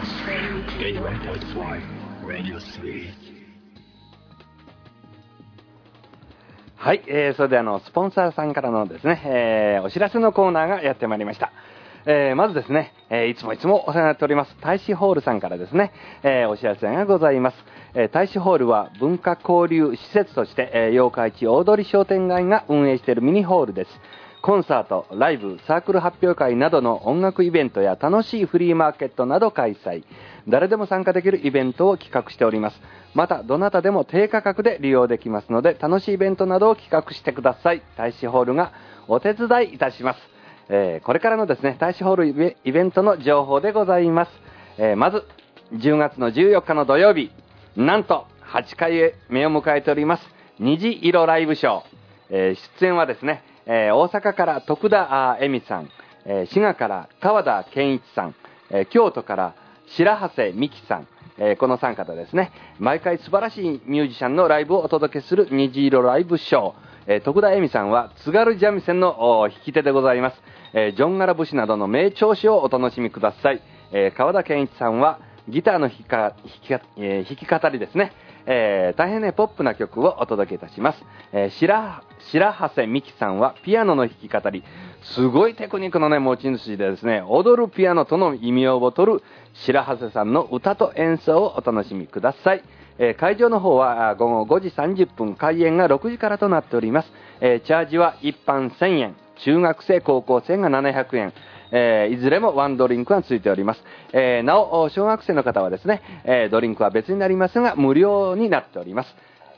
はい、それでスポンサーさんからのですね、お知らせのコーナーがやってまいりました。まずですね、いつもお世話になっております大使ホールさんからですね、お知らせがございます。大使ホールは文化交流施設として、八日市大通商店街が運営しているミニホールです。コンサート、ライブ、サークル発表会などの音楽イベントや楽しいフリーマーケットなど開催。誰でも参加できるイベントを企画しております。また、どなたでも低価格で利用できますので、楽しいイベントなどを企画してください。大使ホールがお手伝いいたします。これからのですね、大使ホールイベントの情報でございます。まず、10月の14日の土曜日、なんと8回目を迎えております、虹色ライブショー。出演はですね、大阪から徳田恵美さん、滋賀から川田健一さん、京都から白長谷美希さん、この3方ですね、毎回素晴らしいミュージシャンのライブをお届けする虹色ライブショー。徳田恵美さんは津軽三味線の弾き手でございます。ジョンガラ節などの名調子をお楽しみください。川田健一さんはギターの弾き語りですね。大変ねポップな曲をお届けいたします。白長谷美希さんはピアノの弾き語り、すごいテクニックのね持ち主でですね、踊るピアノとの異名を取る白長谷さんの歌と演奏をお楽しみください。会場の方は午後5時30分、開演が6時からとなっております。チャージは一般1000円、中学生高校生が700円、いずれもワンドリンクがついております。なお小学生の方はですね、ドリンクは別になりますが無料になっております。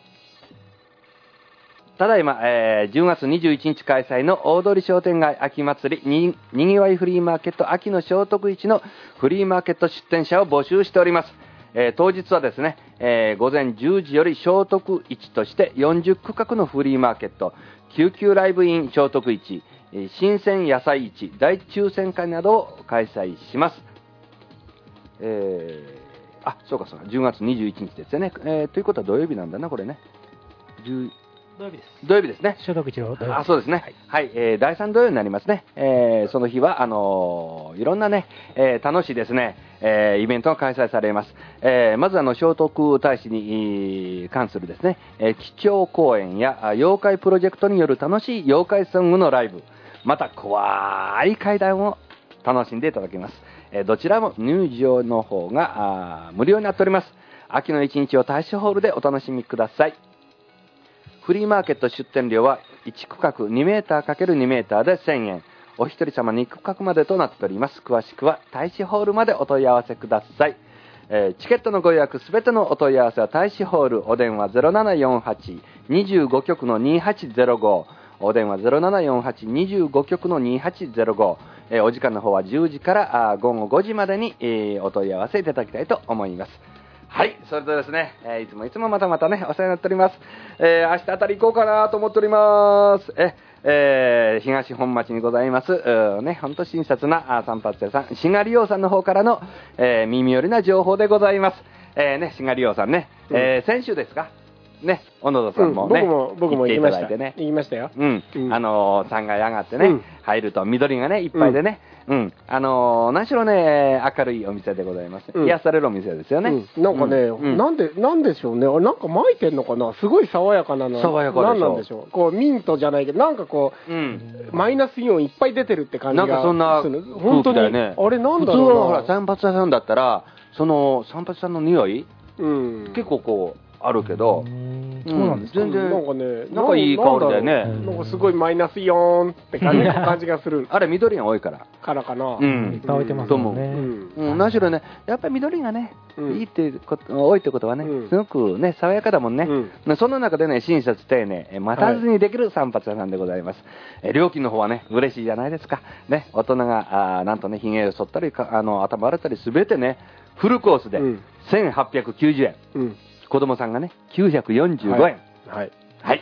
ただいま、10月21日開催の大通商店街秋祭りにぎわいフリーマーケット秋の聖徳市のフリーマーケット出店者を募集しております。当日はですね、午前10時より聖徳市として40区画のフリーマーケット、救急ライブイン聖徳市、新鮮野菜市、大抽選会などを開催します。そうか10月21日ですよね。ということは土曜日なんだなこれね。 土曜日です。 土曜日ですね。 聖徳市の土曜日。 そうですね。はい、第3土曜になりますね。その日はいろんなね、楽しいですね、イベントが開催されます。まず聖徳太子に関するですね、基調講演や妖怪プロジェクトによる楽しい妖怪ソングのライブ、また怖い怪談を楽しんでいただきます。どちらも入場の方が無料になっております。秋の一日を大使ホールでお楽しみください。フリーマーケット出店料は1区画2メーター ×2 メーターで1000円。お一人様2区画までとなっております。詳しくは大使ホールまでお問い合わせください。チケットのご予約すべてのお問い合わせは大使ホール、お電話 0748-25 局の2805、お電話 0748-25 局の2805、お時間の方は10時から午後5時までに、お問い合わせいただきたいと思います。はい、それでですね、いつもまたねお世話になっております。明日あたり行こうかなと思っております。東本町にございます本当親切な散髪屋さん、しがりようさんの方からの、耳寄りな情報でございます。しがりようさんね、先週ですかね、小野田さんもね、 僕も行きました。 ね、 行きましたよ。 3階上がってね、入ると緑がねいっぱいでね、何しろね明るいお店でございます。癒されるお店ですよね。 なんかね、なんでしょうね、なんか巻いてんのかな、すごい爽やかなの。 爽やかでしょ。 なんなんでしょう。こうミントじゃないけど、なんかこう、マイナスイオンいっぱい出てるって感じが。 なんかそんな空気だよね。 あれなんだろうな。 普通はほら散髪屋さんだったらその散髪さんの匂い、結構こうあるけど、 そうなんですか。 全然なんかね、 なんかいい香りだよね。 なんかすごいマイナスイオンって感じがする。 あれ緑が多いからかな。 いっぱい置いてますもんね。 何しろね、やっぱり緑がねいいって多いってことはね、すごくね爽やかだもんね。その中でね親切丁寧、待たずにできる散髪屋さんでございます。料金の方はね嬉しいじゃないですかね。大人がなんとねひげを剃ったり頭洗ったりすべてねフルコースで1890円、子供さんがね945円。はい、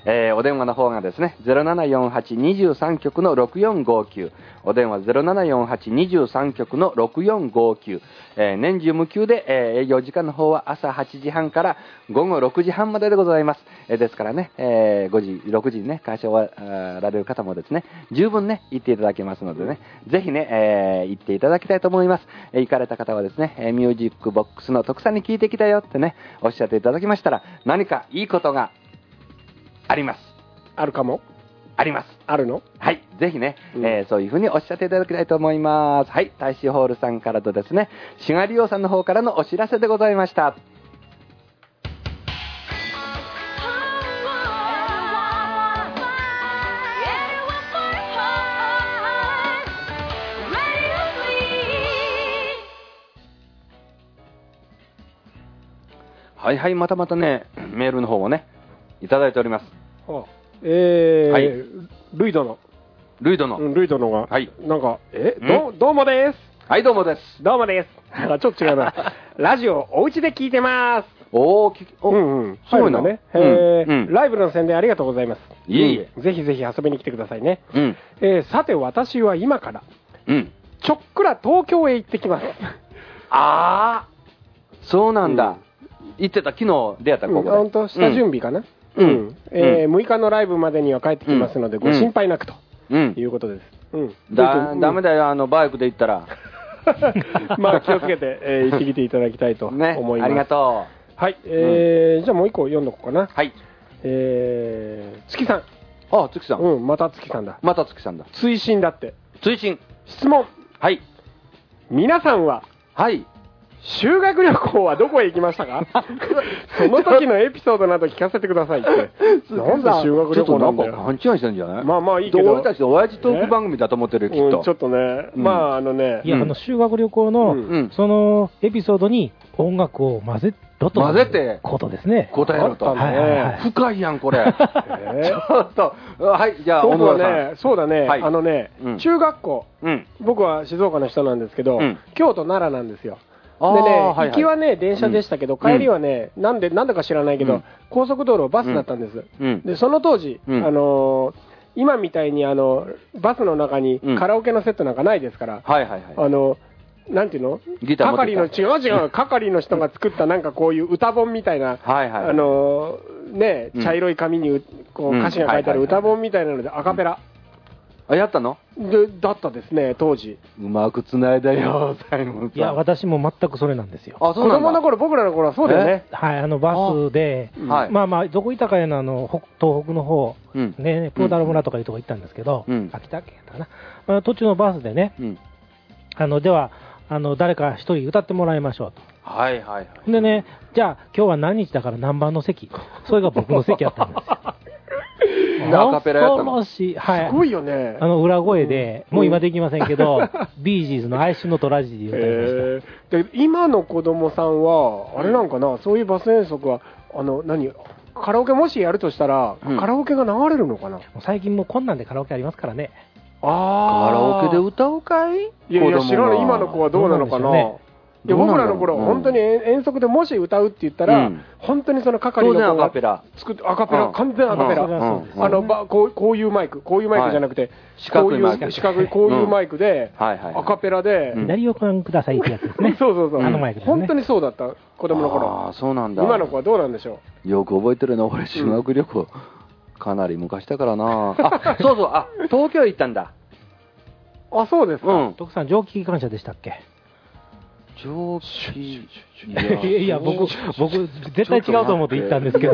お電話の方がですね、0748-23局の6459、お電話0748-23局の6459、年中無休で、営業時間の方は朝8時半から午後6時半まででございます。ですからね、5時、6時にね、会社を終わられる方もですね、十分ね、行っていただけますのでね、ぜひね、行っていただきたいと思います。行かれた方はですね、ミュージックボックスの徳さんに聞いてきたよってね、おっしゃっていただきましたら、何かいいことがあります。 あるかも。 あります。 あるの？ はい。ぜひね、そういうふうにおっしゃっていただきたいと思います。はい。大使ホールさんからとですね、シガリオさんの方からのお知らせでございました。はいはい、またまたね、メールの方をね、いただいております。 はい、ルイドの。 ルイドの。 ルイドのが。 はい。 なんか、どうもです。 はい、どうもです。 どうもです。ちょっと違うな。ラジオ、お家で聞いてます。 おー、 すごいのね。ライブの宣伝ありがとうございます。 いえいえ。 ぜひぜひ遊びに来てくださいね。さて、私は今から、ちょっくら東京へ行ってきます。 そうなんだ。行ってた、昨日出会ったここで。 本当、下準備かな。6日のライブまでには帰ってきますので、ご心配なくということです。 ダメだよ、バイクで行ったら。 まあ気をつけて行ってきていただきたいと思います。 ありがとう。はい、じゃあもう一個読んどこうかな。 はい。 月さん。 あ、月さん。 また月さんだ。 また月さんだ。 追伸だって。 追伸。 質問。 はい。 皆さんは。 はい。 修学旅行はどこへ行きましたか？その時のエピソードなど聞かせてくださいって。なんで修学旅行なんだよ。 ちょっとなんか勘違いしてんじゃない？ まあいいけど。 俺たちの親父トーク番組だと思ってるよ、きっと。 ちょっとね、まあいや、修学旅行の、そのエピソードに音楽を混ぜてことですね。 答えろと。深いやん、これ。ちょっと、はい、じゃあ、 僕はね、そうだね、中学校、僕は静岡の人なんですけど、京都、奈良なんですよ。でね、行きはね、電車でしたけど、帰りはね、なんでか知らないけど、高速道路、バスだったんです。で、その当時、今みたいにバスの中にカラオケのセットなんかないですから、なんていうの？係の人が作ったなんかこういう歌本みたいな、ね、茶色い紙にこう歌詞が書いてある歌本みたいなのでアカペラ。 やったの？ だったですね、当時。 うまくつないだよ、サイモンさん。 いや、私も全くそれなんですよ。 子供の頃、僕らの頃はそうだよね。 はい、バスで、まあ、どこ行ったかやの、東北の方、ね、プーダル村とかいうとこ行ったんですけど、秋田県だな。途中のバスでね、では、誰か一人歌ってもらいましょうと。 はいはい。 でね、じゃあ、今日は何日だから何番の席。それが僕の席やったんですよ。 アカペラやったの？ すごいよね。 裏声で、もう今できませんけど、ビージーズの哀愁のトラジディを歌いました。今の子供さんは、あれなんかな、そういうバス遠足は、カラオケもしやるとしたら、カラオケが流れるのかな？ 最近もうこんなんでカラオケありますからね。 カラオケで歌うかい？ いや、知らない。今の子はどうなのかな？いや、僕らの頃、本当に遠足でもし歌うって言ったら、本当にその係の子が作って、アカペラ、完全アカペラ。こういうマイクじゃなくて、四角いこういうマイクで、アカペラで。 左をご覧くださいってやつですね。 そう。本当にそうだった、子供の頃。 ああ、そうなんだ。 今の子はどうなんでしょう。よく覚えてるな、俺、修学旅行。かなり昔だからな。そう、東京行ったんだ。 あ、そうですか。 徳さん、蒸気機関車でしたっけ？ 蒸気。 いや、僕、絶対違うと思って行ったんですけど。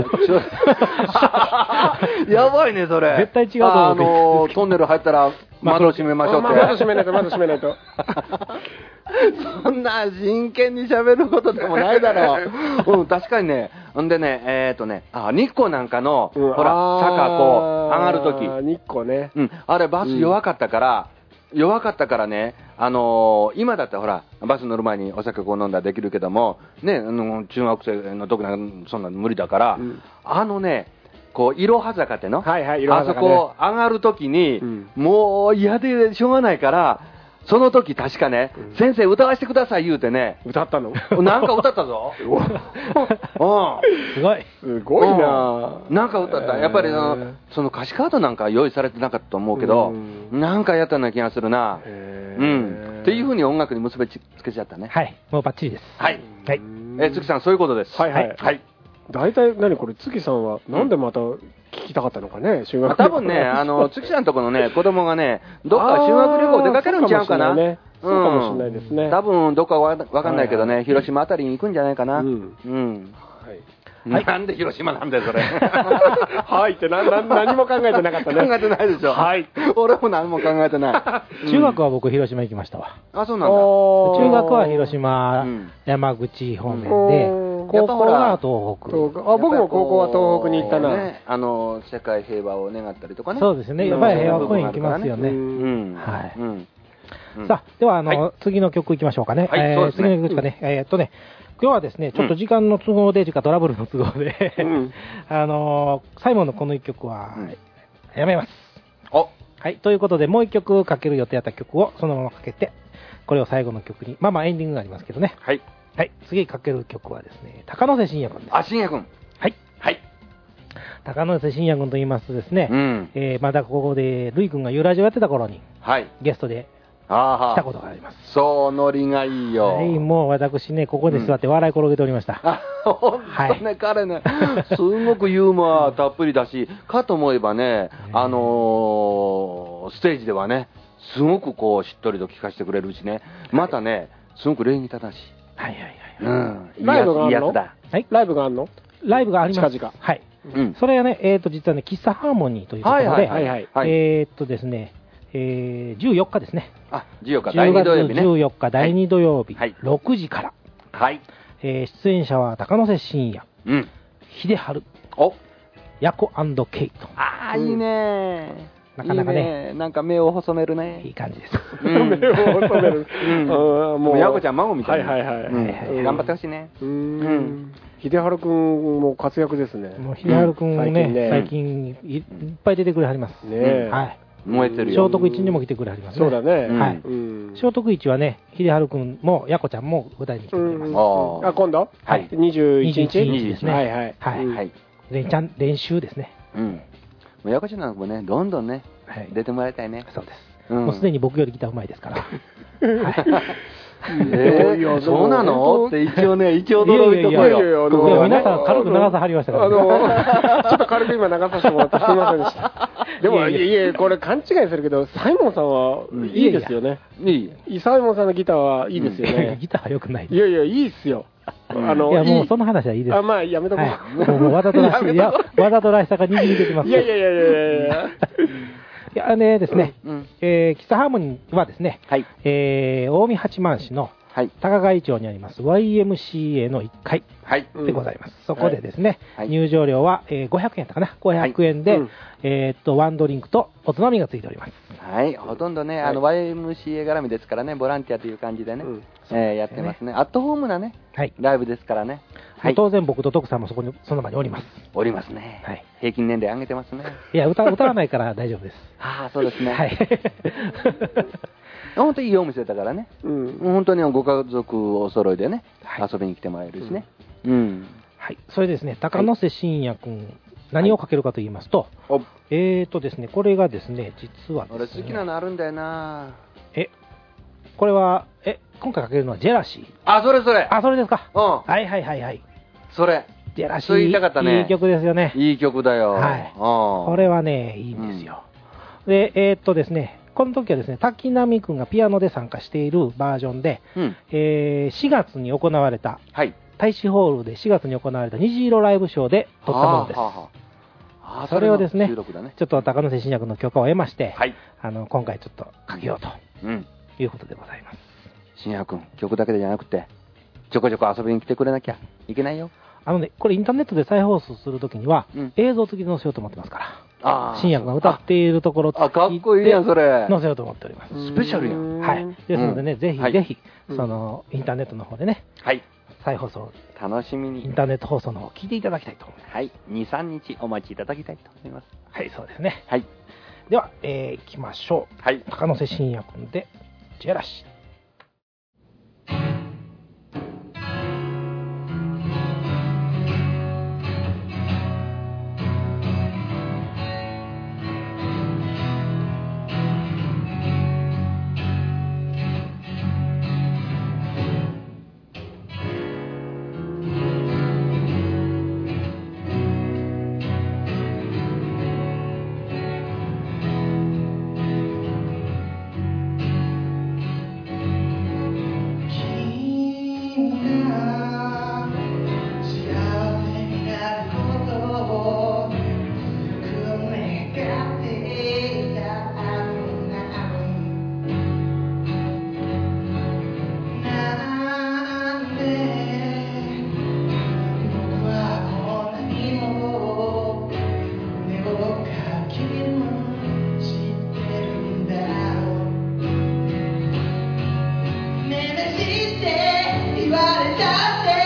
やばいね、それ。 絶対違うと思って。 トンネル入ったら、窓閉めましょうって。 窓閉めないと。 そんな真剣に喋ることでもないだろう。確かにね。んでね、日光なんかの、ほら、坂こう、上がるとき。 日光ね。 あれ、バス弱かったからね、今だったらほら、バス乗る前にお酒こう飲んだらできるけども、ね、中学生の時なんかそんなの無理だから、こう、いろは坂っての、あそこ上がるときに、もう嫌でしょうがないから、 その時確かね、先生歌わせてください言うてね。 歌ったの？ なんか歌ったぞ。 すごい。 すごいな。 なんか歌った。やっぱりその歌詞カードなんか用意されてなかったと思うけど、なんかやったような気がするな。っていう風に音楽に結びつけちゃったね。 はい。もうバッチリです。 はい。はい。月さん、そういうことです。 はいはい。はい。大体、何これ、月さんは、なんでまた聞きたかったのかね、修学旅行。多分ね、月さんとこのね、子供がね、どっか修学旅行出かけるんちゃうかな。 そうかもしれないですね。 多分、どっかわかんないけどね、広島あたりに行くんじゃないかな。はい。なんで広島なんだよ、それ。 はいって何も考えてなかったね。 考えてないでしょ。 はい。 俺も何も考えてない。 中学は僕、広島行きましたわ。 あ、そうなんだ。 中学は広島、山口方面で、高校は東北。 僕も高校は東北に行ったな。 世界平和を願ったりとかね。 そうですね。やっぱり平和公園行きますよね。はい。さあ、では、次の曲行きましょうかね。次の曲ですかね。今日はですね、ちょっと時間の都合で、トラブルの都合で、サイモンのこの一曲は、やめます。はい、ということで、もう一曲かける予定だった曲をそのままかけて、これを最後の曲に、まあエンディングがありますけどね。はい。はい、次かける曲はですね、高野瀬信也君です。 あ、信也君。 はい。はい。高野瀬信也君と言いますとですね、まだここで、ルイ君がユーラジオやってた頃に、ゲストで、来たことがあります。 そう、ノリがいいよ。 はい、もう私ね、ここで座って笑い転げておりました。 本当ね、彼ね、すごくユーモアたっぷりだし、かと思えばね、ステージではね、すごくこう、しっとりと聞かせてくれるしね、またね、すごく礼儀正しい。 はいはいはい。 ライブがあるの？はい。ライブがあるの？ ライブがあります。 近々。 はい。それはね、実はね、喫茶ハーモニーというところで、ですね、14日ですね。 あ、14日、第2土曜日ね。 10月14日、第2土曜日、6時から。 はい。 出演者は高野瀬信也、秀治、ヤコ&ケイト。 ああ、いいね。 なかなかね。 なんか目を細めるね。 いい感じです。 目を細める。 もう、ヤコちゃん孫みたいな。 はいはいはい。 頑張ってほしいね。 秀治くんも活躍ですね。 もう秀治くんもね、最近いっぱい出てくれはります。 ね。 はい。 燃えてるよ。 聖徳一にも来てくれはりますね。 そうだね。 はい。聖徳一はね、秀治くんもやこちゃんも歌いに来てくれます。 あ、今度？ はい。 21日ですね。 はいはい。 はい。練習ですね。 もうやこちゃんなんかもね、どんどんね、出てもらいたいね。 そうです。もうすでに僕よりギターうまいですから。 そうなのって一応驚いとこよ。 皆さん軽く長さ張りましたから。 ちょっと軽く今長させてもらってすみませんでした。でも、これ勘違いするけど、サイモンさんはいいですよね。サイモンさんのギターはいいですよね。 ギターは良くない。 いやいや、いいっすよ。 いや、もうその話はいいです。 まあ、やめとこう。 もうわざとらしさがにじみ出てます。 いやいやいやいやいや。 いやねですね、喫茶ハーモニーはですね、近江八幡市の高貝町にあります YMCA の1階でございます。そこでですね、入場料は500円やったかな、500円で、ワンドリンクとおつまみがついております。 はい、ほとんどね、YMCA 絡みですからね、ボランティアという感じでね、やってますね。アットホームなね、ライブですからね。 当然僕と徳さんもその場におります。 おりますね。平均年齢上げてますね。 いや、歌わないから大丈夫です。 ああ、そうですね。はい。本当にいいお店だからね。本当にご家族お揃いでね、遊びに来てもらえるしね。 はい。それですね、高野瀬信也君、何をかけるかと言いますと、ですね、これがですね、実は俺好きなのあるんだよな。 これは、今回かけるのはジェラシー。 あ、それそれ。 あ、それですか。はいはいはいはい。 それ。 ジェラシー。言いたかったね。いい曲ですよね。 いい曲だよ。 はい。これはね、いいんですよ。で、ですね、この時はですね、滝波くんがピアノで参加しているバージョンで、4月に行われた、大使ホールで4月に行われた虹色ライブショーで撮ったものです。それをですね、ちょっと高野瀬信也君の許可を得まして、今回ちょっとかけようということでございます。 信也君、曲だけじゃなくて、ちょこちょこ遊びに来てくれなきゃいけないよ。 これインターネットで再放送するときには、映像付きで載せようと思ってますから。信也君が歌っているところをかっこいいやん、それ。 載せようと思っております。 スペシャルやん。 はい。ですのでね、ぜひぜひ、インターネットの方でね、再放送、 楽しみに。 インターネット放送の方を聞いていただきたいと思います。 はい。2、3日お待ちいただきたいと思います。 はい、そうですね。 はい。 では、行きましょう。 はい。 高野瀬信也君で、 ちやらし。 言われちゃって